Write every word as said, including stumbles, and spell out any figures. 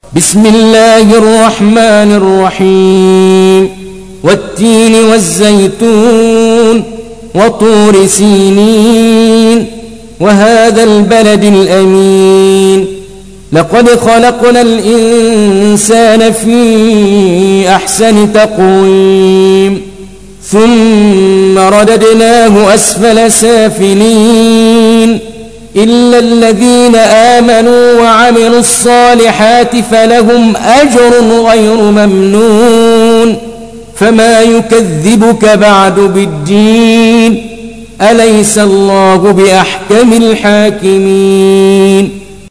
بسم الله الرحمن الرحيم والتين والزيتون وطور سينين وهذا البلد الأمين لقد خلقنا الإنسان في أحسن تقويم ثم رددناه أسفل سافلين إلا الذين آمنوا وعملوا الصالحات فلهم أجر غير ممنون فما يكذبك بعد بالدين أليس الله بأحكم الحاكمين